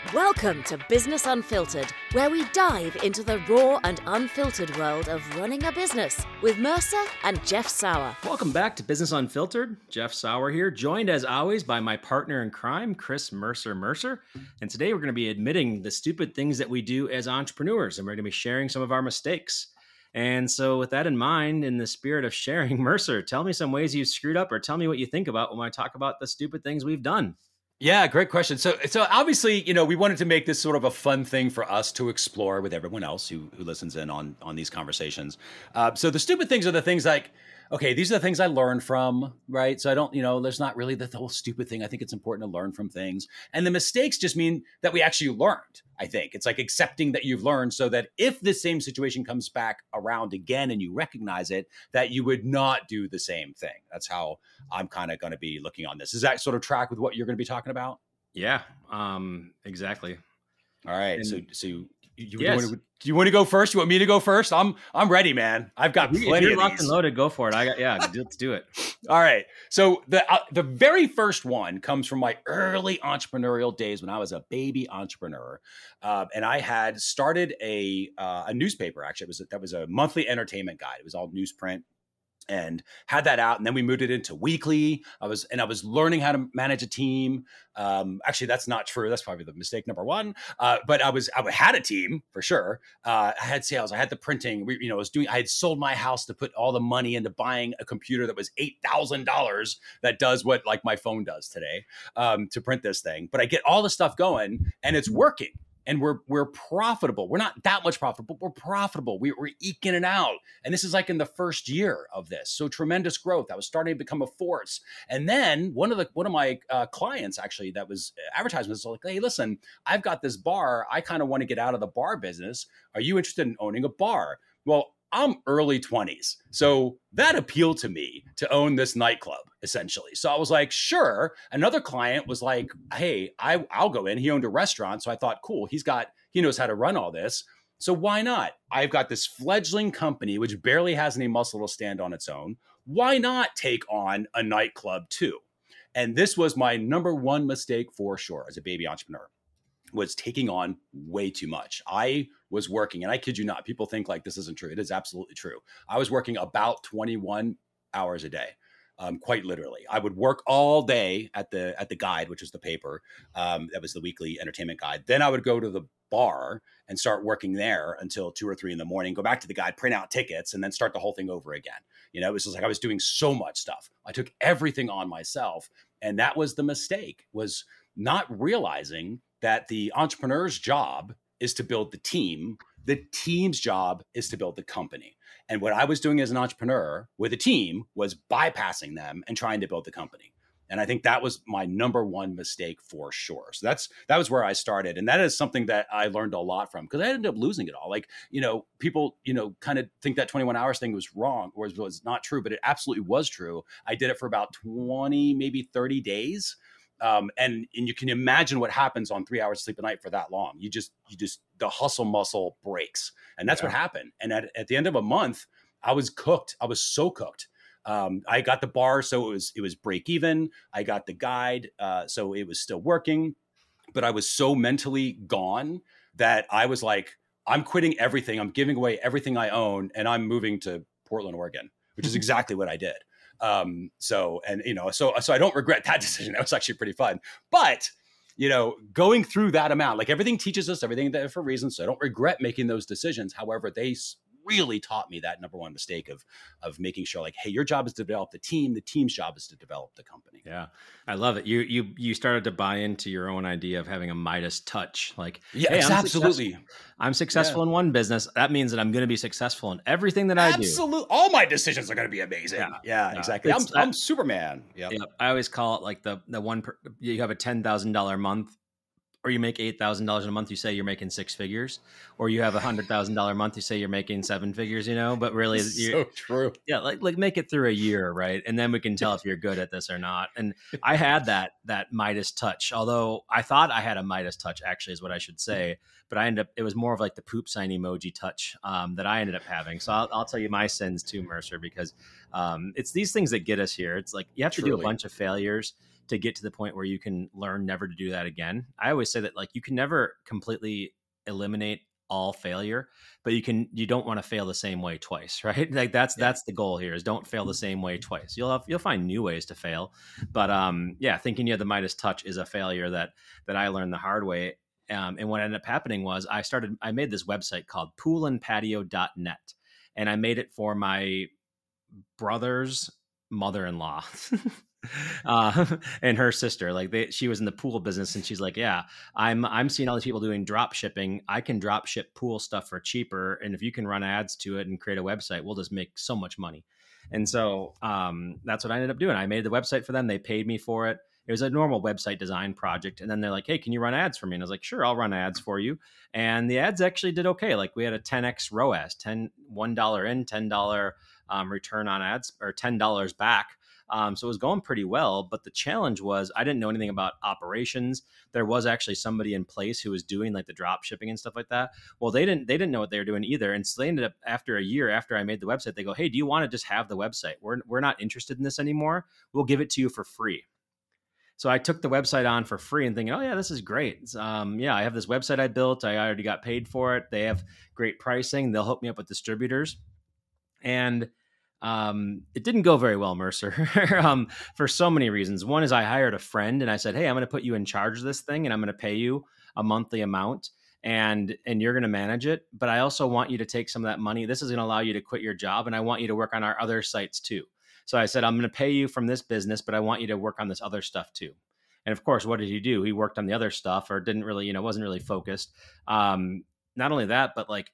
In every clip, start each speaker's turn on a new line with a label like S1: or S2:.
S1: Welcome to Business Unfiltered, where we dive into the raw and unfiltered world of running a business with Mercer and Jeff Sauer.
S2: Welcome back to Business Unfiltered. Jeff Sauer here, joined as always by my partner in crime, Chris Mercer. And today we're going to be admitting the stupid things that we do as entrepreneurs, and we're going to be sharing some of our mistakes. And so with that in mind, in the spirit of sharing, Mercer, tell me some ways you've screwed up, or tell me what you think about when I talk about the stupid things we've done.
S3: Yeah, great question. So obviously, we wanted to make this sort of a fun thing for us to explore with everyone else who listens in on these conversations. So the stupid things are the things like, okay, these are the things I learned from, right? So I don't, there's not really the whole stupid thing. I think it's important to learn from things. And the mistakes just mean that we actually learned, I think. It's like accepting that you've learned so that if the same situation comes back around again and you recognize it, that you would not do the same thing. That's how I'm kind of going to be looking on this. Does that sort of track with what you're going to be talking about?
S2: Yeah, exactly.
S3: All right.
S2: And
S3: so
S2: yes.
S3: Do you want to go first? You want me to go first? I'm ready, man. I've got plenty
S2: if you're
S3: of
S2: locked
S3: these.
S2: and loaded, go for it. Let's do it.
S3: All right. So the very first one comes from my early entrepreneurial days when I was a baby entrepreneur, and I had started a newspaper. Actually, that was a monthly entertainment guide. It was all newsprint. And had that out, and then we moved it into weekly. I was learning how to manage a team. Actually, that's not true. That's probably the mistake number one. But I had a team for sure. I had sales. I had the printing. I had sold my house to put all the money into buying a computer that was $8,000 that does what like my phone does today to print this thing. But I get all the stuff going, and it's working. And we're profitable. We're not that much profitable, but we're profitable. We're eking it out. And this is like in the first year of this. So tremendous growth. I was starting to become a force. And then one of my clients actually that was advertising was like, hey, listen, I've got this bar. I kind of want to get out of the bar business. Are you interested in owning a bar? Well, I'm early 20s. So that appealed to me to own this nightclub, essentially. So I was like, sure. Another client was like, hey, I'll go in. He owned a restaurant. So I thought, cool, he knows how to run all this. So why not? I've got this fledgling company, which barely has any muscle to stand on its own. Why not take on a nightclub too? And this was my number one mistake for sure as a baby entrepreneur. Was taking on way too much. I was working, and I kid you not, people think like this isn't true. It is absolutely true. I was working about 21 hours a day, quite literally. I would work all day at the guide, which was the paper. That was the weekly entertainment guide. Then I would go to the bar and start working there until 2 or 3 in the morning, go back to the guide, print out tickets, and then start the whole thing over again. It was just like I was doing so much stuff. I took everything on myself. And that was the mistake, was not realizing that the entrepreneur's job is to build the team. The team's job is to build the company. And what I was doing as an entrepreneur with a team was bypassing them and trying to build the company. And I think that was my number one mistake for sure. So that was where I started. And that is something that I learned a lot from, because I ended up losing it all. Like, people, kind of think that 21 hours thing was wrong or was not true, but it absolutely was true. I did it for about 20, maybe 30 days. And you can imagine what happens on 3 hours of sleep a night for that long. You just the hustle muscle breaks, and that's what happened. And at the end of a month, I was cooked. I was so cooked. I got the bar, so it was break even. I got the guide, so it was still working, but I was so mentally gone that I was like, I'm quitting everything. I'm giving away everything I own, and I'm moving to Portland, Oregon, which is exactly what I did. So I don't regret that decision. That was actually pretty fun, but going through that amount, like everything teaches us everything there for a reason. So I don't regret making those decisions. However, they really taught me that number one mistake of making sure, like, hey, your job is to develop the team. The team's job is to develop the company.
S2: Yeah, I love it. You started to buy into your own idea of having a Midas touch. Like,
S3: yeah,
S2: hey,
S3: absolutely.
S2: I'm successful in one business. That means that I'm going to be successful in everything that I do.
S3: Absolutely, all my decisions are going to be amazing. Yeah, exactly. I'm Superman. Yep.
S2: I always call it like the one. You have a $10,000 month, or you make $8,000 in a month, you say you're making 6 figures, or you have $100,000 a month, you say you're making 7 figures, but really,
S3: so true.
S2: Yeah. Like make it through a year. Right. And then we can tell if you're good at this or not. And I had that Midas touch, although I thought I had a Midas touch, actually is what I should say, but it was more of like the poop sign emoji touch that I ended up having. So I'll tell you my sins too, Mercer, because it's these things that get us here. It's like, you have to do a bunch of failures to get to the point where you can learn never to do that again. I always say that like you can never completely eliminate all failure, but you don't want to fail the same way twice, right? Like that's the goal here is don't fail the same way twice. You'll find new ways to fail. But yeah, thinking you have the Midas touch is a failure that I learned the hard way. And what ended up happening was I made this website called poolandpatio.net, and I made it for my brother's mother-in-law. And her sister, like she was in the pool business, and she's like, yeah, I'm seeing all these people doing drop shipping. I can drop ship pool stuff for cheaper, and if you can run ads to it and create a website, we'll just make so much money. And so that's what I ended up doing. I made the website for them. They paid me for it. It was a normal website design project. And then they're like, hey, can you run ads for me? And I was like, sure, I'll run ads for you. And the ads actually did okay. Like we had a 10x ROAS, $1 in, $10 return on ads, or $10 back. So it was going pretty well, but the challenge was I didn't know anything about operations. There was actually somebody in place who was doing like the drop shipping and stuff like that. Well, they didn't know what they were doing either. And so they ended up, after a year after I made the website, they go, hey, do you want to just have the website? We're not interested in this anymore. We'll give it to you for free. So I took the website on for free and thinking, oh yeah, this is great. Yeah, I have this website I built. I already got paid for it. They have great pricing. They'll hook me up with distributors. And it didn't go very well, Mercer, for so many reasons. One is I hired a friend and I said, hey, I'm going to put you in charge of this thing and I'm going to pay you a monthly amount and you're going to manage it. But I also want you to take some of that money. This is going to allow you to quit your job. And I want you to work on our other sites too. So I said, I'm going to pay you from this business, but I want you to work on this other stuff too. And of course, what did he do? He worked on the other stuff, or didn't really, wasn't really focused. Not only that, but like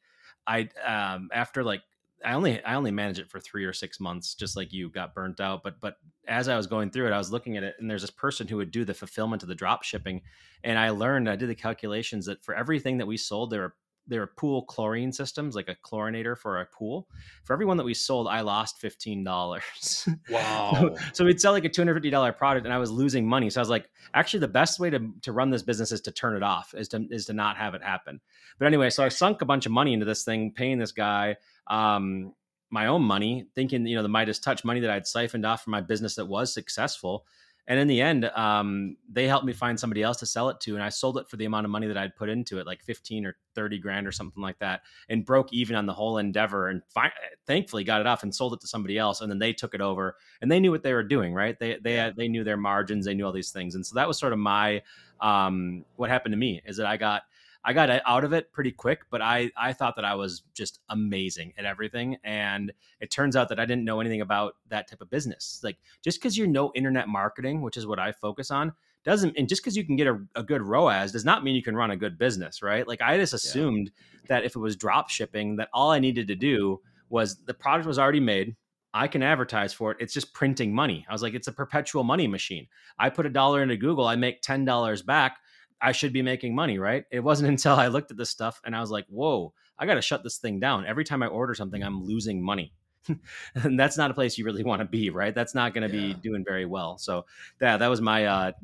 S2: after like, I only managed it for 3 or 6 months, just like you got burnt out. But as I was going through it, I was looking at it, and there's this person who would do the fulfillment of the drop shipping. And I did the calculations that for everything that we sold, there were pool chlorine systems, like a chlorinator for a pool. For every one that we sold, I lost $15.
S3: Wow.
S2: So we'd sell like a $250 product and I was losing money. So I was like, actually the best way to run this business is to turn it off, is to not have it happen. But anyway, so I sunk a bunch of money into this thing, paying this guy my own money, thinking, the Midas touch money that I'd siphoned off from my business that was successful. And in the end, they helped me find somebody else to sell it to. And I sold it for the amount of money that I'd put into it, like 15 or 30 grand or something like that, and broke even on the whole endeavor. And thankfully got it off and sold it to somebody else. And then they took it over and they knew what they were doing, right? They knew their margins, they knew all these things. And so that was sort of my, what happened to me is that I got out of it pretty quick, but I thought that I was just amazing at everything. And it turns out that I didn't know anything about that type of business. Like just because you know internet marketing, which is what I focus on, and just because you can get a good ROAS does not mean you can run a good business, right? Like I just assumed that if it was drop shipping, that all I needed to do was the product was already made. I can advertise for it. It's just printing money. I was like, it's a perpetual money machine. I put $1 into Google, I make $10 back. I should be making money, right? It wasn't until I looked at this stuff and I was like, whoa, I got to shut this thing down. Every time I order something, I'm losing money. And that's not a place you really want to be, right? That's not going to be doing very well. So that was my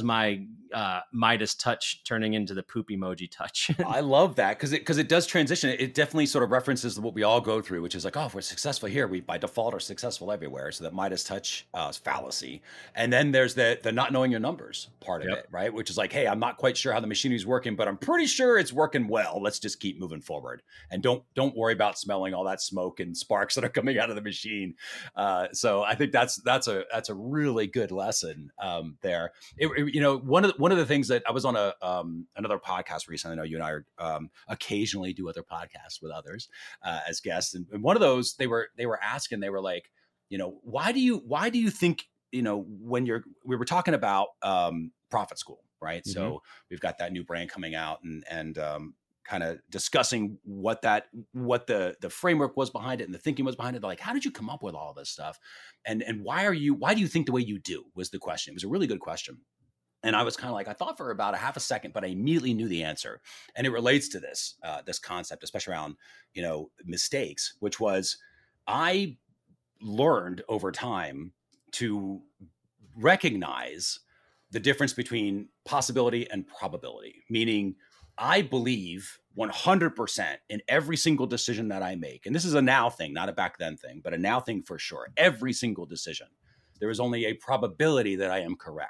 S2: Midas touch turning into the poop emoji touch.
S3: I love that because it does transition. It definitely sort of references what we all go through, which is like, oh, if we're successful here, we by default are successful everywhere. So that Midas touch fallacy. And then there's the not knowing your numbers part of it, right? Which is like, hey, I'm not quite sure how the machinery is working, but I'm pretty sure it's working well. Let's just keep moving forward and don't worry about smelling all that smoke and sparks that are coming out of the machine. So I think that's a really good lesson there. One of the things that I was on another podcast recently. I know you and I are occasionally do other podcasts with others as guests, and one of those they were asking, they were like, why do you think, when we were talking about Profit School, right? Mm-hmm. So we've got that new brand coming out and kind of discussing what the framework was behind it and the thinking was behind it. They're like, how did you come up with all this stuff? And why do you think the way you do was the question. It was a really good question. And I was kind of like, I thought for about a half a second, but I immediately knew the answer. And it relates to this concept, especially around, mistakes, which was I learned over time to recognize the difference between possibility and probability, meaning I believe 100% in every single decision that I make. And this is a now thing, not a back then thing, but a now thing for sure. Every single decision, there is only a probability that I am correct.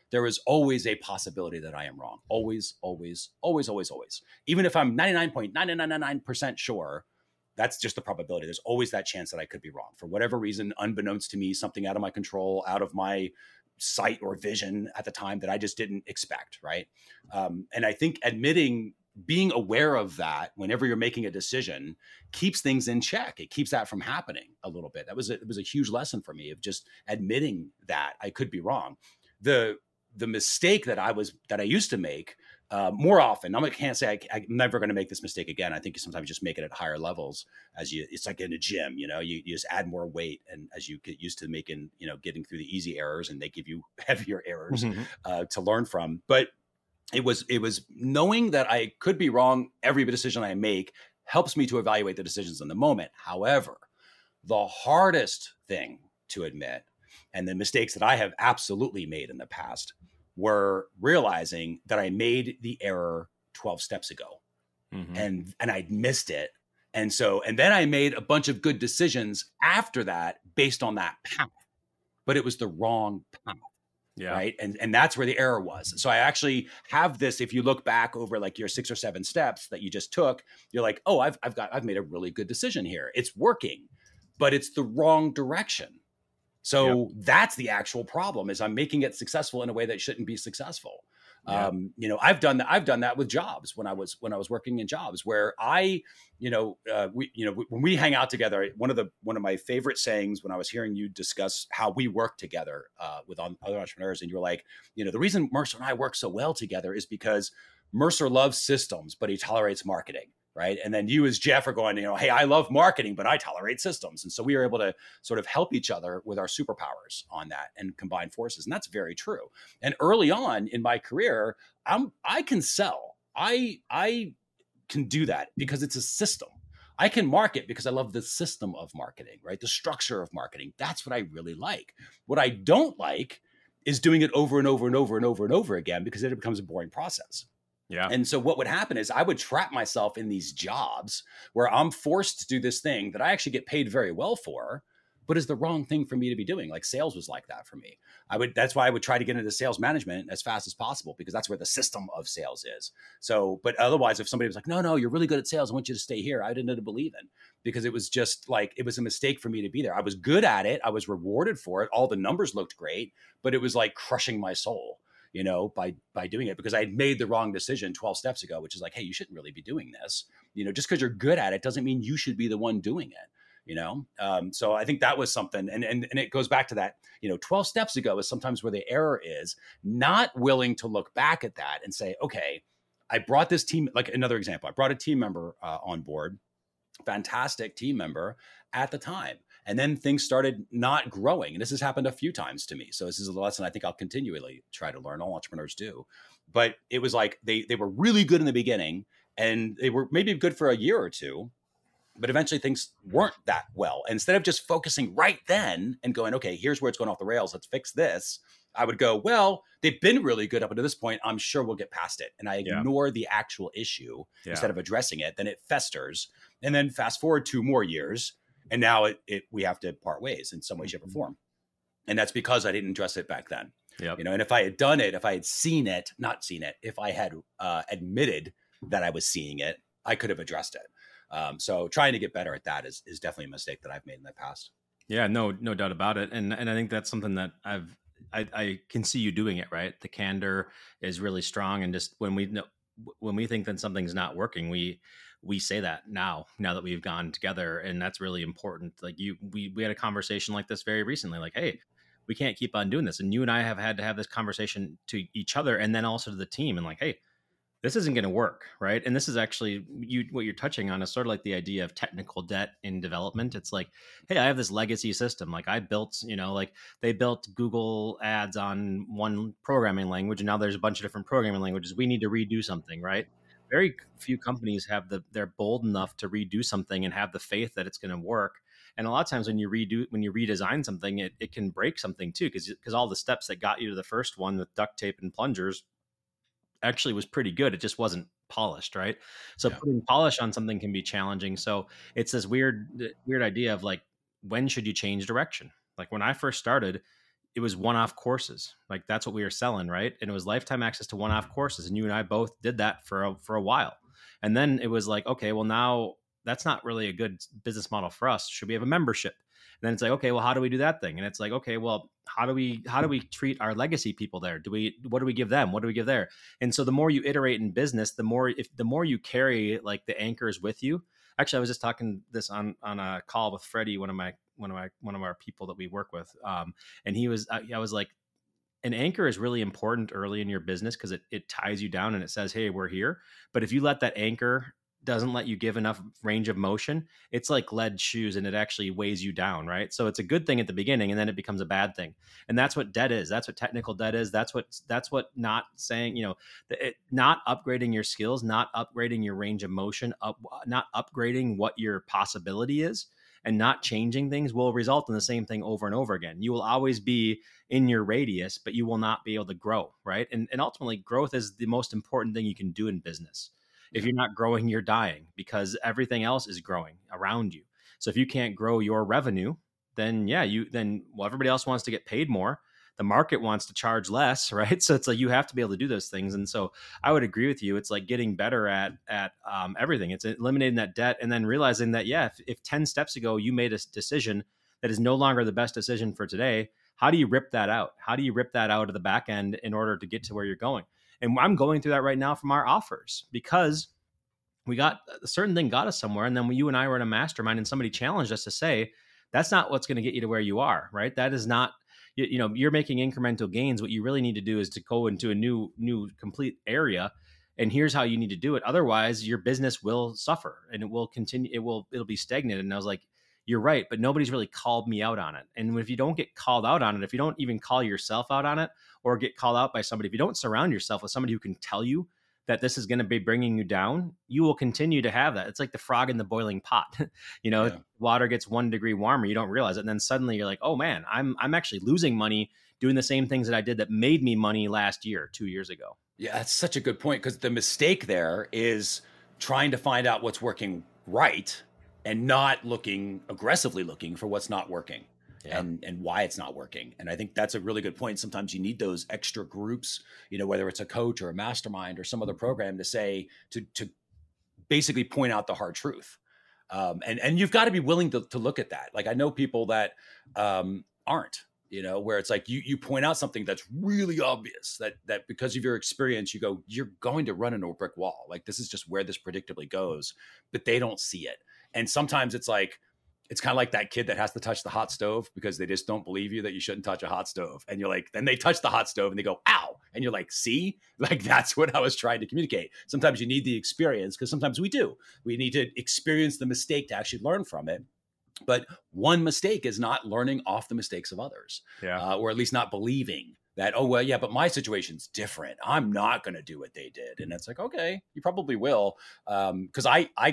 S3: there is always a possibility that I am wrong. Always, always, always, always, always. Even if I'm 99.999% sure, that's just the probability. There's always that chance that I could be wrong for whatever reason, unbeknownst to me, something out of my control, out of my sight or vision at the time that I just didn't expect. Right. And I think being aware of that whenever you're making a decision keeps things in check. It keeps that from happening a little bit. It was a huge lesson for me of just admitting that I could be wrong. The mistake that I used to make more often, I can't say I'm never going to make this mistake again. I think you sometimes just make it at higher levels it's like in a gym, you just add more weight. And as you get used to making, getting through the easy errors, and they give you heavier errors to learn from. But it was knowing that I could be wrong. Every decision I make helps me to evaluate the decisions in the moment. However, the hardest thing to admit, and the mistakes that I have absolutely made in the past, were realizing that I made the error 12 steps ago and I'd missed it. And then I made a bunch of good decisions after that based on that path, but it was the wrong path. Yeah. Right. And that's where the error was. So I actually have this, if you look back over like your 6 or 7 steps that you just took, you're like, oh, I've made a really good decision here. It's working, but it's the wrong direction. So that's the actual problem, is I'm making it successful in a way that shouldn't be successful. Yeah. I've done that with jobs when I was working in jobs where when we hang out together, one of my favorite sayings when I was hearing you discuss how we work together with other entrepreneurs, and you were like, the reason Mercer and I work so well together is because Mercer loves systems, but he tolerates marketing. Right. And then you as Jeff are going, hey, I love marketing, but I tolerate systems. And so we were able to sort of help each other with our superpowers on that and combine forces. And that's very true. And early on in my career, I can sell. I can do that because it's a system. I can market because I love the system of marketing, right? The structure of marketing. That's what I really like. What I don't like is doing it over and over and over and over and over again, because then it becomes a boring process. Yeah. And so what would happen is I would trap myself in these jobs where I'm forced to do this thing that I actually get paid very well for, but is the wrong thing for me to be doing. Like sales was like that for me. That's why I would try to get into sales management as fast as possible, because that's where the system of sales is. So, but otherwise, if somebody was like, no, you're really good at sales, I want you to stay here, I didn't know to believe in, because it was just like, it was a mistake for me to be there. I was good at it. I was rewarded for it. All the numbers looked great, but it was like crushing my soul, by doing it, because I had made the wrong decision 12 steps ago, which is like, hey, you shouldn't really be doing this. Just because you're good at it doesn't mean you should be the one doing it. So I think that was something, and it goes back to that, 12 steps ago is sometimes where the error is, not willing to look back at that and say, okay, I brought this team, like another example, I brought a team member on board, fantastic team member at the time. And then things started not growing. And this has happened a few times to me. So this is a lesson I think I'll continually try to learn. All entrepreneurs do. But it was like they were really good in the beginning, and they were maybe good for a year or two, but eventually things weren't that well. And instead of just focusing right then and going, okay, here's where it's going off the rails, let's fix this, I would go, well, they've been really good up until this point, I'm sure we'll get past it. And I ignore the actual issue instead of addressing it. Then it festers. And then fast forward 2 more years, and now we have to part ways in some way, shape, or form. And that's because I didn't address it back then. Yep. And if I had done it, if I had if I had admitted that I was seeing it, I could have addressed it. So trying to get better at that is definitely a mistake that I've made in the past.
S2: Yeah, no doubt about it. And I think that's something that I can see you doing it, right? The candor is really strong. And just when we think that something's not working, we say that now that we've gone together, and that's really important. Like we had a conversation like this very recently, like, hey, we can't keep on doing this. And you and I have had to have this conversation to each other, and then also to the team, and like, hey, this isn't going to work. Right. And this is actually what you're touching on is sort of like the idea of technical debt in development. It's like, hey, I have this legacy system. Like I built, like they built Google ads on one programming language, and now there's a bunch of different programming languages. We need to redo something. Right. Very few companies they're bold enough to redo something and have the faith that it's going to work. And a lot of times when you redesign something, it can break something too, because all the steps that got you to the first one with duct tape and plungers actually was pretty good. It just wasn't polished, right? So putting polish on something can be challenging. So it's this weird idea of like, when should you change direction? Like when I first started, it was one-off courses. Like that's what we were selling, right? And it was lifetime access to one-off courses. And you and I both did that for a while. And then it was like, okay, well now that's not really a good business model for us. Should we have a membership? And then it's like, okay, well, how do we do that thing? And it's like, okay, well, how do we treat our legacy people there? What do we give them? What do we give there? And so the more you iterate in business, the more you carry like the anchors with you. Actually, I was just talking this on a call with Freddie, one of our people that we work with. And I was like, an anchor is really important early in your business because it ties you down and it says, hey, we're here. But if you let that anchor doesn't let you give enough range of motion, it's like lead shoes and it actually weighs you down, right? So it's a good thing at the beginning and then it becomes a bad thing. And that's what debt is. That's what technical debt is. That's what not saying, not upgrading your skills, not upgrading your range of motion, not upgrading what your possibility is, and not changing things will result in the same thing over and over again. You will always be in your radius, but you will not be able to grow, right? And ultimately, growth is the most important thing you can do in business. If you're not growing, you're dying because everything else is growing around you. So if you can't grow your revenue, then everybody else wants to get paid more. The market wants to charge less, right? So it's like you have to be able to do those things. And so I would agree with you. It's like getting better at everything. It's eliminating that debt and then realizing that, if 10 steps ago you made a decision that is no longer the best decision for today, how do you rip that out? How do you rip that out of the back end in order to get to where you're going? And I'm going through that right now from our offers because we got a certain thing got us somewhere. And then when you and I were in a mastermind and somebody challenged us to say, that's not what's going to get you to where you are, right? That is not, you're making incremental gains. What you really need to do is to go into a new complete area. And here's how you need to do it. Otherwise your business will suffer and it will continue. It'll be stagnant. And I was like, you're right, but nobody's really called me out on it. And if you don't get called out on it, if you don't even call yourself out on it or get called out by somebody, if you don't surround yourself with somebody who can tell you that this is going to be bringing you down, you will continue to have that. It's like the frog in the boiling pot. Water gets 1 degree warmer, you don't realize it. And then suddenly you're like, oh man, I'm actually losing money doing the same things that I did that made me money last year, 2 years ago.
S3: Yeah, that's such a good point because the mistake there is trying to find out what's working right and not aggressively looking for what's not working. Yeah. And why it's not working. And I think that's a really good point. Sometimes you need those extra groups, whether it's a coach or a mastermind or some other program to basically point out the hard truth. And you've got to be willing to look at that. Like I know people that aren't, where it's like you point out something that's really obvious that because of your experience, you go, you're going to run into a brick wall. Like this is just where this predictably goes, but they don't see it. And sometimes it's like, it's kind of like that kid that has to touch the hot stove because they just don't believe you that you shouldn't touch a hot stove. And you're like, then they touch the hot stove and they go, ow. And you're like, see, like, that's what I was trying to communicate. Sometimes you need the experience because sometimes we do. We need to experience the mistake to actually learn from it. But one mistake is not learning off the mistakes of others, or at least not believing that, oh, well, yeah, but my situation's different. I'm not going to do what they did. And it's like, okay, you probably will. Because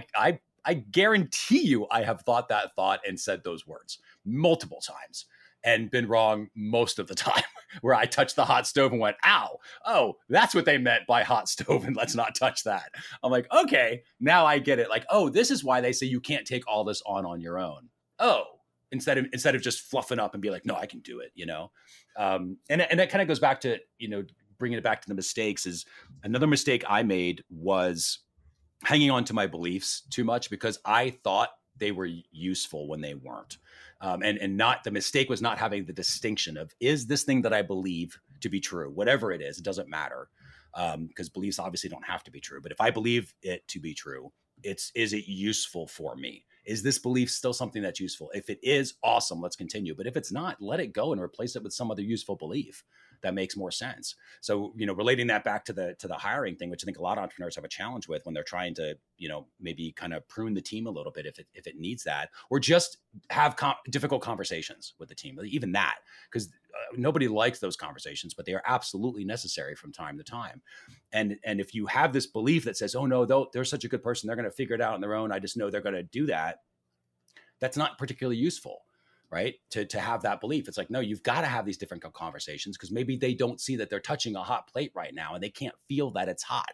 S3: I guarantee you I have thought that thought and said those words multiple times and been wrong most of the time where I touched the hot stove and went, ow, oh, that's what they meant by hot stove and let's not touch that. I'm like, okay, now I get it. Like, oh, this is why they say you can't take all this on your own. Oh, instead of just fluffing up and be like, no, I can do it, And that kind of goes back to, bringing it back to the mistakes is another mistake I made was hanging on to my beliefs too much because I thought they were useful when they weren't. And not the mistake was not having the distinction of, is this thing that I believe to be true, whatever it is, it doesn't matter. Because beliefs obviously don't have to be true. But if I believe it to be true, is it useful for me? Is this belief still something that's useful? If it is, awesome, let's continue. But if it's not, let it go and replace it with some other useful belief that makes more sense. So, relating that back to the hiring thing, which I think a lot of entrepreneurs have a challenge with when they're trying to, maybe kind of prune the team a little bit if it needs that, or just have difficult conversations with the team, even that, because nobody likes those conversations, but they are absolutely necessary from time to time. And if you have this belief that says, oh no, they're such a good person, they're going to figure it out on their own, I just know they're going to do that, that's not particularly useful. Right. To have that belief. It's like, no, you've got to have these different conversations because maybe they don't see that they're touching a hot plate right now and they can't feel that it's hot.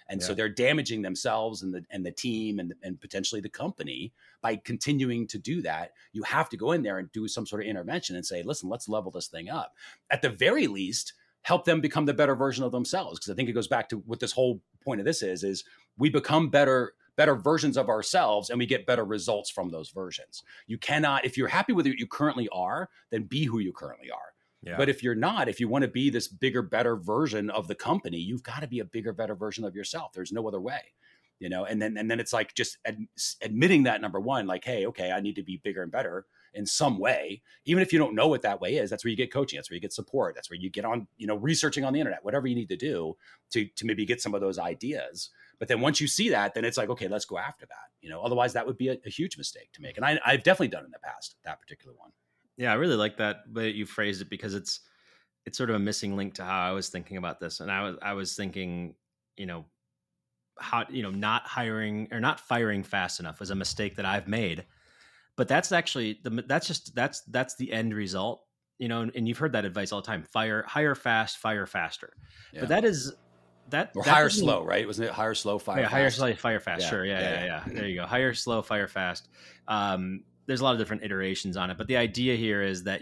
S3: And so they're damaging themselves and the team and potentially the company by continuing to do that. You have to go in there and do some sort of intervention and say, listen, let's level this thing up. At the very least, help them become the better version of themselves. Because I think it goes back to what this whole point of this is we become better versions of ourselves and we get better results from those versions. You cannot, if you're happy with what you currently are, then be who you currently are. Yeah. But if you're not, if you want to be this bigger, better version of the company, you've got to be a bigger, better version of yourself. There's no other way, and then it's like just admitting that, number one, like, hey, okay, I need to be bigger and better in some way. Even if you don't know what that way is, that's where you get coaching. That's where you get support. That's where you get on, researching on the internet, whatever you need to do to maybe get some of those ideas. But then once you see that, then it's like, okay, let's go after that. Otherwise that would be a huge mistake to make. And I've definitely done it in the past, that particular one.
S2: Yeah, I really like that way you phrased it, because it's sort of a missing link to how I was thinking about this. And I was thinking, how, not hiring or not firing fast enough was a mistake that I've made. But that's actually that's the end result, and you've heard that advice all the time: hire fast, fire faster. Yeah. But that
S3: hire slow, right? Wasn't it hire slow, fire fast?
S2: Hire slow, fire fast. Yeah. Sure. Yeah. There you go. Hire slow, fire fast. There's a lot of different iterations on it, but the idea here is that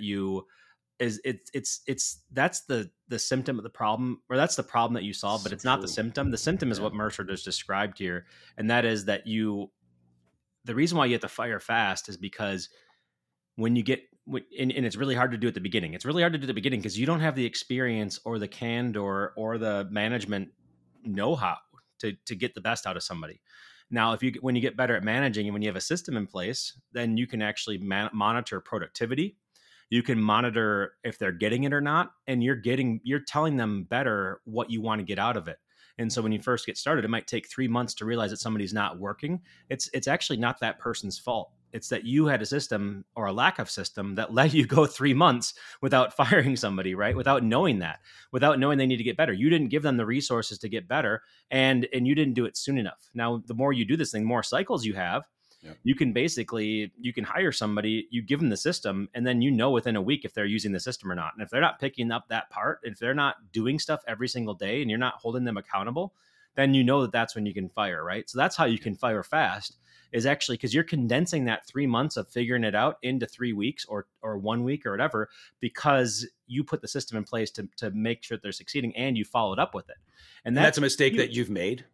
S2: that's the symptom of the problem, or that's the problem that you solve, but it's not the symptom. The symptom is what Mercer just described here. And that is that the reason why you have to fire fast is because when you get, and it's really hard to do at the beginning. It's really hard to do at the beginning because you don't have the experience or the candor or the management know-how to get the best out of somebody. Now, when you get better at managing and when you have a system in place, then you can actually monitor productivity. You can monitor if they're getting it or not, and you're telling them better what you want to get out of it. And so when you first get started, it might take 3 months to realize that somebody's not working. It's actually not that person's fault. It's that you had a system or a lack of system that let you go 3 months without firing somebody, right? Without knowing they need to get better. You didn't give them the resources to get better, and you didn't do it soon enough. Now, the more you do this thing, the more cycles you have. Yep. You can hire somebody, you give them the system, and then within a week if they're using the system or not. And if they're not picking up that part, if they're not doing stuff every single day and you're not holding them accountable, then that's when you can fire, right? So that's how you can fire fast, is actually because you're condensing that 3 months of figuring it out into 3 weeks or 1 week or whatever, because you put the system in place to make sure that they're succeeding and you followed up with it. And that's
S3: a mistake that you've made.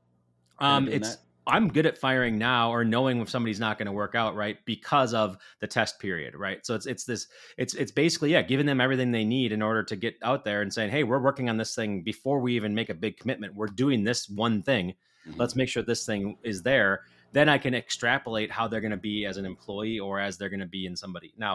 S2: I'm good at firing now, or knowing if somebody's not going to work out, right? Because of the test period, right? So it's basically, giving them everything they need in order to get out there and saying, hey, we're working on this thing before we even make a big commitment. We're doing this one thing. Mm-hmm. Let's make sure this thing is there. Then I can extrapolate how they're going to be as an employee or as they're going to be in somebody. Now,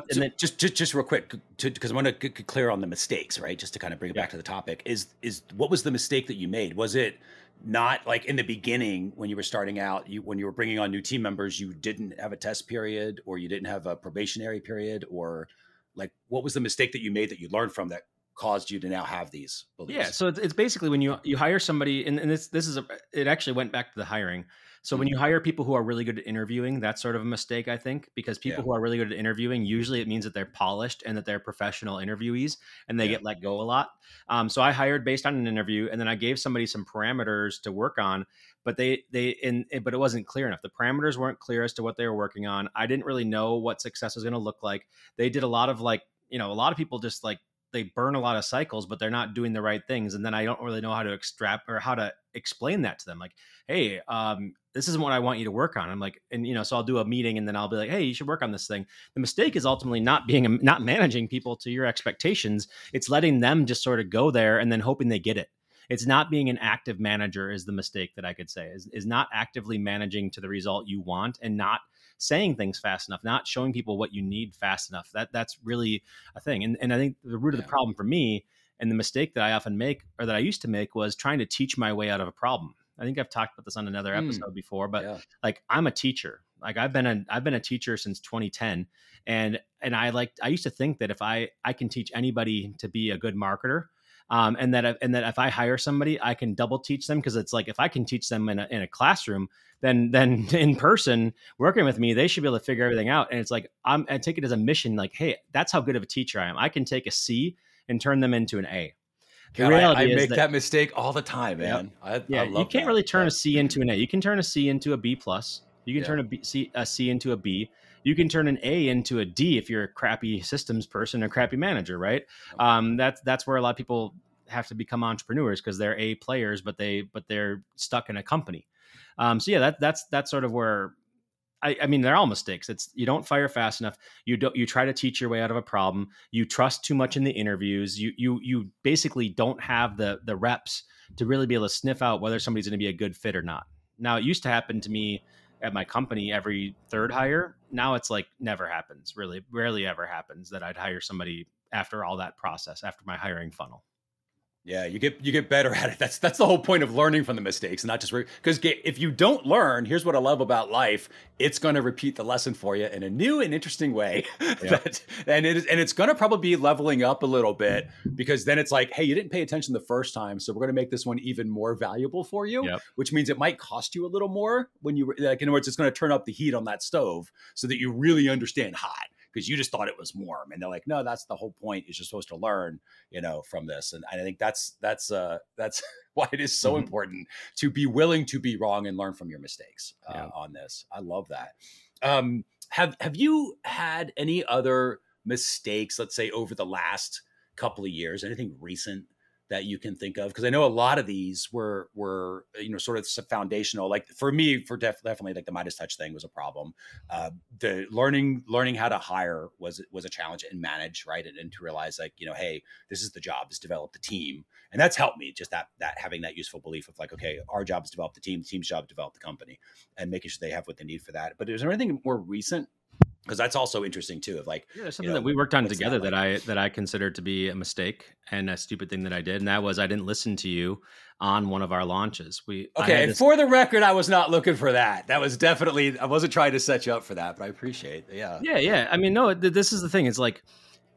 S3: just real quick, because I want to get clear on the mistakes, right? Just to kind of bring it back to the topic, is what was the mistake that you made? Was it not like in the beginning when you were starting out, when you were bringing on new team members, you didn't have a test period, or you didn't have a probationary period, or like what was the mistake that you made that you learned from that caused you to now have these beliefs?
S2: Yeah, so it's basically when you hire somebody, and it actually went back to the hiring. So when you hire people who are really good at interviewing, that's sort of a mistake, I think, because people who are really good at interviewing, usually it means that they're polished and that they're professional interviewees, and they get let go a lot. So I hired based on an interview, and then I gave somebody some parameters to work on, but but it wasn't clear enough. The parameters weren't clear as to what they were working on. I didn't really know what success was going to look like. They did a lot of a lot of people just they burn a lot of cycles, but they're not doing the right things. And then I don't really know how to how to explain that to them. Like, hey, this isn't what I want you to work on. I'm like, so I'll do a meeting and then I'll be like, hey, you should work on this thing. The mistake is ultimately not managing people to your expectations. It's letting them just sort of go there and then hoping they get it. It's not being an active manager is the mistake that I could say is not actively managing to the result you want, and not saying things fast enough, not showing people what you need fast enough. That's really a thing. And I think the root of the problem for me, and the mistake that I often make, or that I used to make, was trying to teach my way out of a problem. I think I've talked about this on another episode before, but I'm a teacher. Like I've been a teacher since 2010. And I used to think that if I can teach anybody to be a good marketer, and that if I hire somebody, I can double teach them, because it's like if I can teach them in a classroom, then in person working with me, they should be able to figure everything out. And it's like I take it as a mission. Like, hey, that's how good of a teacher I am. I can take a C and turn them into an A. The
S3: God, I
S2: reality is
S3: make
S2: that
S3: that mistake all the time,
S2: Yep.
S3: man. I
S2: Yeah, you
S3: love
S2: can't
S3: that.
S2: really turn
S3: Yeah.
S2: a C into an A. You can turn a C into a B plus. You can
S3: Yeah.
S2: turn a C into a B. You can turn an A into a D if you're a crappy systems person or crappy manager, right? That's where a lot of people have to become entrepreneurs because they're A players, but they're stuck in a company. So yeah, that's sort of where I mean, they're all mistakes. It's you don't fire fast enough. You try to teach your way out of a problem. You trust too much in the interviews. You basically don't have the reps to really be able to sniff out whether somebody's going to be a good fit or not. Now, it used to happen to me at my company every third hire. Now it's like never happens. Really, rarely ever happens that I'd hire somebody after all that process, after my hiring funnel.
S3: Yeah, you get better at it. That's the whole point of learning from the mistakes, not just because if you don't learn, here's what I love about life: it's going to repeat the lesson for you in a new and interesting way.
S2: Yep.
S3: It's going to probably be leveling up a little bit because then it's like, hey, you didn't pay attention the first time, so we're going to make this one even more valuable for you.
S2: Yep.
S3: Which means it might cost you a little more when you like. In other words, it's going to turn up the heat on that stove so that you really understand hot. Because you just thought it was warm, and they're like, no, that's the whole point. Is you're supposed to learn, from this. And I think that's why it is so important to be willing to be wrong and learn from your mistakes on this. I love that. Have you had any other mistakes, let's say over the last couple of years, anything recent that you can think of? Because I know a lot of these were sort of foundational. Like for me, definitely like the Midas Touch thing was a problem. The learning how to hire was a challenge and manage, right? And to realize like, hey, this is the job, is develop the team. And that's helped me, just that having that useful belief of like, okay, our job is to develop the team's job to develop the company, and making sure they have what they need for that. But is there anything more recent? Because that's also interesting too, of like,
S2: something that we worked on together that I considered to be a mistake and a stupid thing that I did. And that was, I didn't listen to you on one of our launches.
S3: And for the record, I was not looking for that. That was definitely, I wasn't trying to set you up for that, but I appreciate it. Yeah.
S2: Yeah. I mean, no, this is the thing. It's like,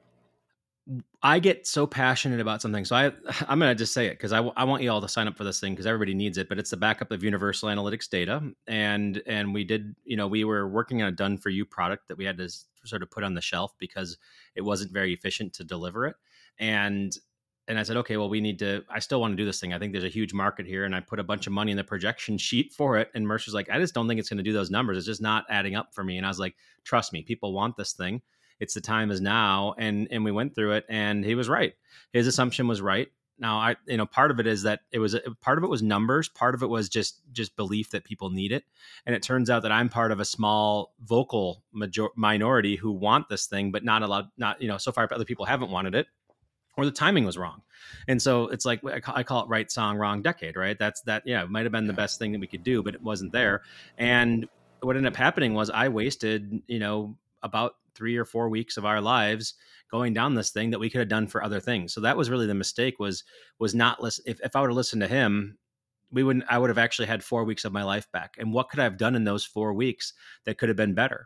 S2: I get so passionate about something. So I'm going to just say it because I want you all to sign up for this thing because everybody needs it, but it's the backup of Universal Analytics data. And we did, we were working on a done for you product that we had to sort of put on the shelf because it wasn't very efficient to deliver it. And I said, okay, well, I still want to do this thing. I think there's a huge market here. And I put a bunch of money in the projection sheet for it. And Mercer's like, I just don't think it's going to do those numbers. It's just not adding up for me. And I was like, trust me, people want this thing. It's the time is now. And we went through it and he was right. His assumption was right. Now, part of it is that part of it was numbers. Part of it was just belief that people need it. And it turns out that I'm part of a small vocal minority who want this thing, but not allowed, so far other people haven't wanted it, or the timing was wrong. And so it's like, I call it right song, wrong decade, right? It might've been the best thing that we could do, but it wasn't there. And what ended up happening was I wasted, about 3 or 4 weeks of our lives going down this thing that we could have done for other things. So that was really the mistake, was not listen. If I would have listened to him, I would have actually had 4 weeks of my life back. And what could I have done in those 4 weeks that could have been better?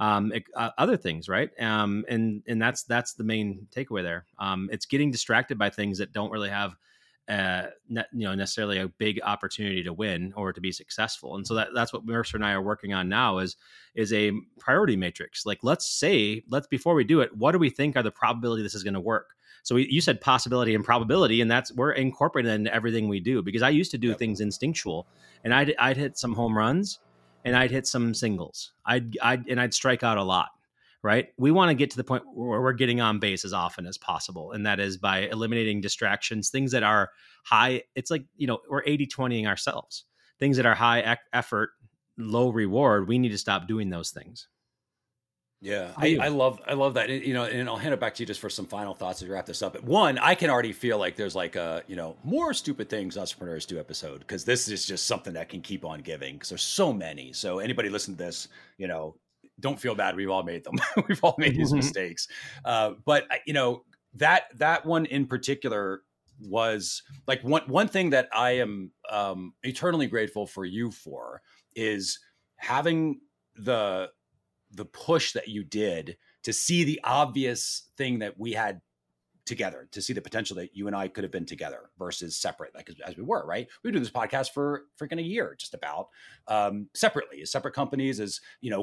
S2: Other things, right? And that's the main takeaway there. It's getting distracted by things that don't really have necessarily a big opportunity to win or to be successful. And so that's what Mercer and I are working on now is a priority matrix. Like, let's before we do it, what do we think are the probability this is going to work? So you said possibility and probability, and we're incorporating that into everything we do, because I used to do things instinctual, and I'd hit some home runs and I'd hit some singles. I'd strike out a lot. Right? We want to get to the point where we're getting on base as often as possible. And that is by eliminating distractions, things that are high. It's like, we're 80-20ing ourselves. Things that are high effort, low reward. We need to stop doing those things.
S3: Yeah, I love that. And I'll hand it back to you just for some final thoughts as we wrap this up. But one, I can already feel like there's like more stupid things entrepreneurs do episode, because this is just something that can keep on giving, because there's so many. So anybody listen to this, don't feel bad. We've all made them. We've all made these mistakes. But that one in particular was like one thing that I am eternally grateful for you for, is having the push that you did to see the obvious thing that we had together, to see the potential that you and I could have been together versus separate, like as we were, right? We do this podcast for freaking a year, just about, separately, as separate companies, as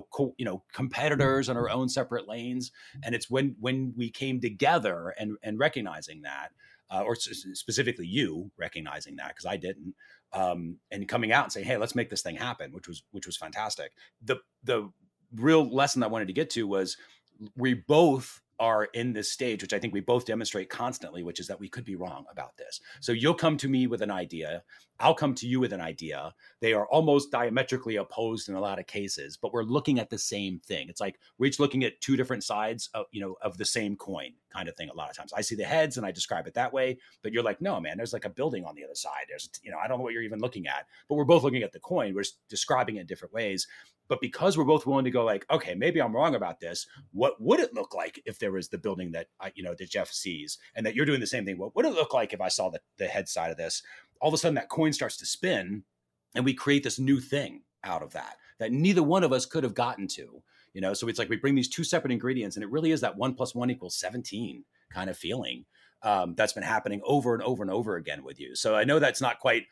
S3: competitors on our own separate lanes. And it's when we came together and recognizing that, or specifically you recognizing that, because I didn't, and coming out and saying, hey, let's make this thing happen, which was fantastic. The real lesson I wanted to get to was we both are in this stage, which I think we both demonstrate constantly, which is that we could be wrong about this. So you'll come to me with an idea. I'll come to you with an idea. They are almost diametrically opposed in a lot of cases, but we're looking at the same thing. It's like we're each looking at two different sides of the same coin kind of thing. A lot of times I see the heads and I describe it that way, but you're like, no, man, there's like a building on the other side. There's, I don't know what you're even looking at, but we're both looking at the coin. We're describing it in different ways. But because we're both willing to go like, okay, maybe I'm wrong about this. What would it look like if there was the building that that Jeff sees, and that you're doing the same thing? What would it look like if I saw the head side of this? All of a sudden that coin starts to spin, and we create this new thing out of that neither one of us could have gotten to. So it's like we bring these two separate ingredients, and it really is that 1 + 1 = 17 kind of feeling that's been happening over and over and over again with you. So I know that's not quite,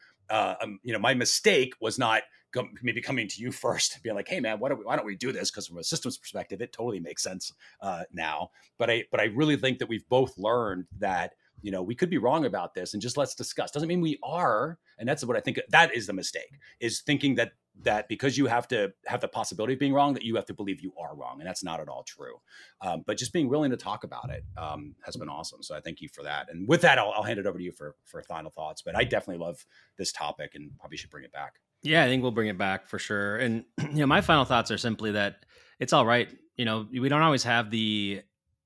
S3: my mistake was not maybe coming to you first, being like, hey man, why don't we do this? Because from a systems perspective, it totally makes sense now. But I really think that we've both learned that, we could be wrong about this, and just let's discuss. Doesn't mean we are. And that's what I think that is the mistake, is thinking that because you have to have the possibility of being wrong, that you have to believe you are wrong. And that's not at all true. But just being willing to talk about it has been awesome. So I thank you for that. And with that, I'll hand it over to you for final thoughts. But I definitely love this topic and probably should bring it back.
S2: Yeah, I think we'll bring it back for sure. And, my final thoughts are simply that it's all right. We don't always have the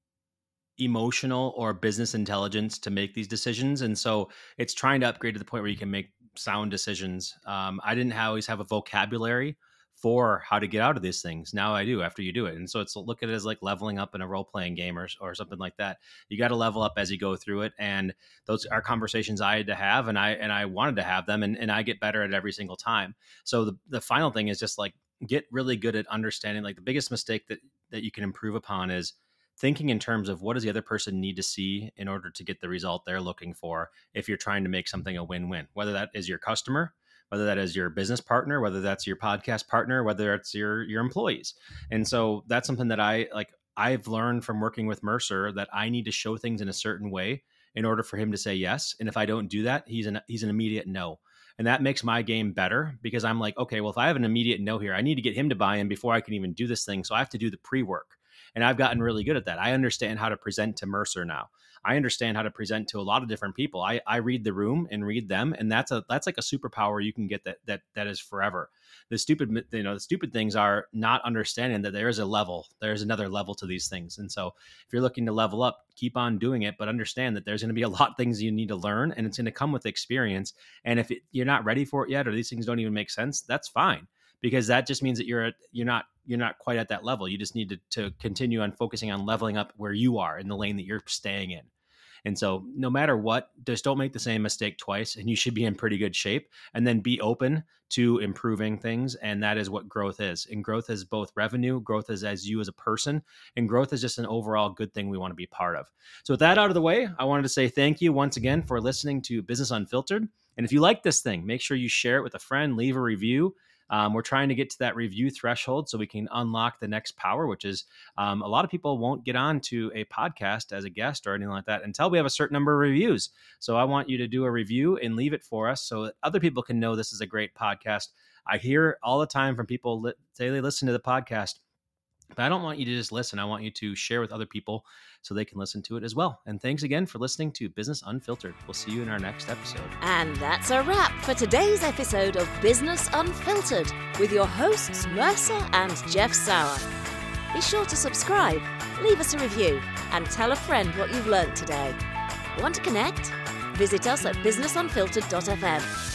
S2: emotional or business intelligence to make these decisions. And so it's trying to upgrade to the point where you can make sound decisions. I didn't always have a vocabulary for how to get out of these things. Now I do after you do it. And so it's look at it as like leveling up in a role-playing game or something like that. You got to level up as you go through it. And those are conversations I had to have, and I wanted to have them, and I get better at it every single time. So the final thing is just like get really good at understanding. Like the biggest mistake that you can improve upon is thinking in terms of what does the other person need to see in order to get the result they're looking for if you're trying to make something a win-win, whether that is your customer, whether that is your business partner, whether that's your podcast partner, whether it's your employees. And so that's something that I've learned from working with Mercer, that I need to show things in a certain way in order for him to say yes. And if I don't do that, he's an immediate no. And that makes my game better, because I'm like, okay, well, if I have an immediate no here, I need to get him to buy in before I can even do this thing. So I have to do the pre-work. And I've gotten really good at that. I understand how to present to Mercer now. I understand how to present to a lot of different people. I read the room and read them, and that's like a superpower you can get that is forever. The stupid things are not understanding that there's another level to these things. And so if you're looking to level up, keep on doing it, but understand that there's going to be a lot of things you need to learn, and it's going to come with experience. And if you're not ready for it yet, or these things don't even make sense, that's fine, because that just means that you're not quite at that level. You just need to continue on focusing on leveling up where you are in the lane that you're staying in. And so no matter what, just don't make the same mistake twice, and you should be in pretty good shape. And then be open to improving things. And that is what growth is. And growth is both revenue, growth is as you as a person, and growth is just an overall good thing we want to be part of. So with that out of the way, I wanted to say thank you once again for listening to Business Unfiltered. And if you like this thing, make sure you share it with a friend, leave a review. We're trying to get to that review threshold so we can unlock the next power, which is a lot of people won't get on to a podcast as a guest or anything like that until we have a certain number of reviews. So I want you to do a review and leave it for us so that other people can know this is a great podcast. I hear all the time from people say they listen to the podcast, but I don't want you to just listen. I want you to share with other people so they can listen to it as well. And thanks again for listening to Business Unfiltered. We'll see you in our next episode.
S1: And that's a wrap for today's episode of Business Unfiltered with your hosts, Mercer and Jeff Sauer. Be sure to subscribe, leave us a review, and tell a friend what you've learned today. Want to connect? Visit us at businessunfiltered.fm.